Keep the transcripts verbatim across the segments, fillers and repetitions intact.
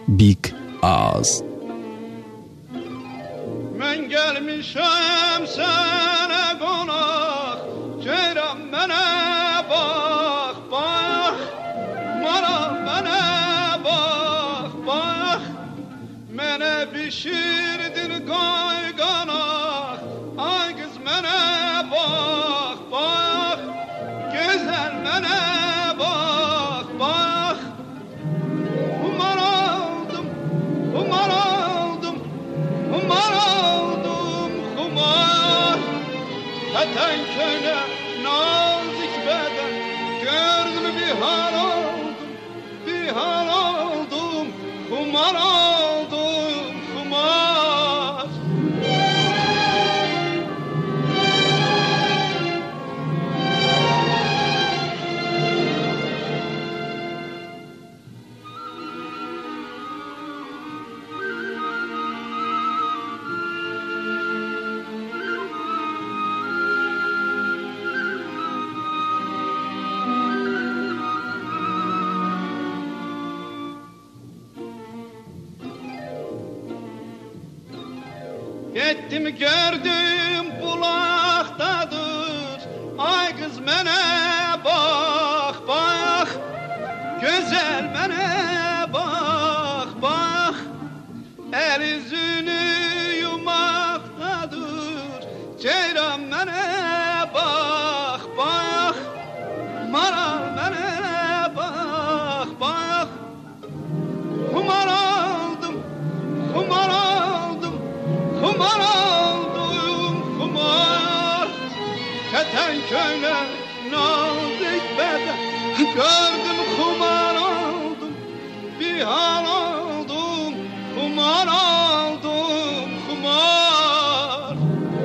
Big Ağız. Ben gelmişim sana konak, ceyran bana bak bak, mara bana bak bak, mene pişirdin kayganak, ay kız mene bak bak, güzel mene bak bak, umar aldım, umar aldım, umar aldım, umar. Heten köyle nazik beden, gördüm bir hal oldum, bir hal oldum, kumar oldum, kumar. Gittim gördüm bulaktadır, ay kız mene bak bak, güzel mene bak bak, el yüzünü yumaktadır, ceyran mene bak bak, maral mene bak bak, kumar aldım, kumar aldım, kumar aldım, kumar. Keten köyle nazik beden, gördüm kumar aldım, bir hal oldum, kumar aldım, kumar.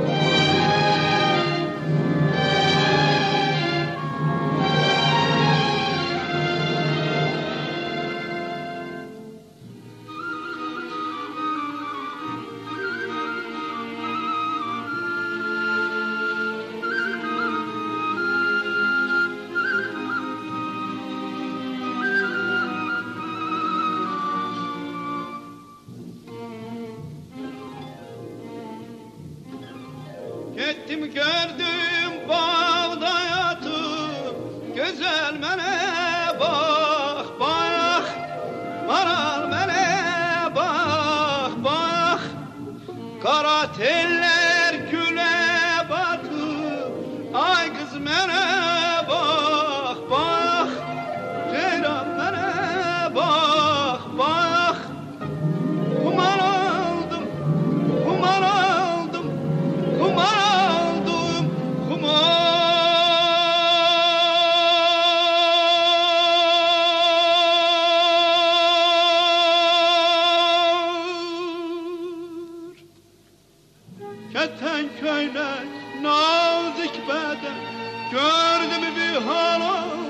Gittim gördüm bağda yatıp, güzel mene bak bak, maral mene bak bak, kara teller güle batıp, ay kız mene bak bak, ceyran mene bak bak, kumar aldım, kumar aldım, kumar aldım, kumar. Keten köyle nazik beden, gördüm bir hal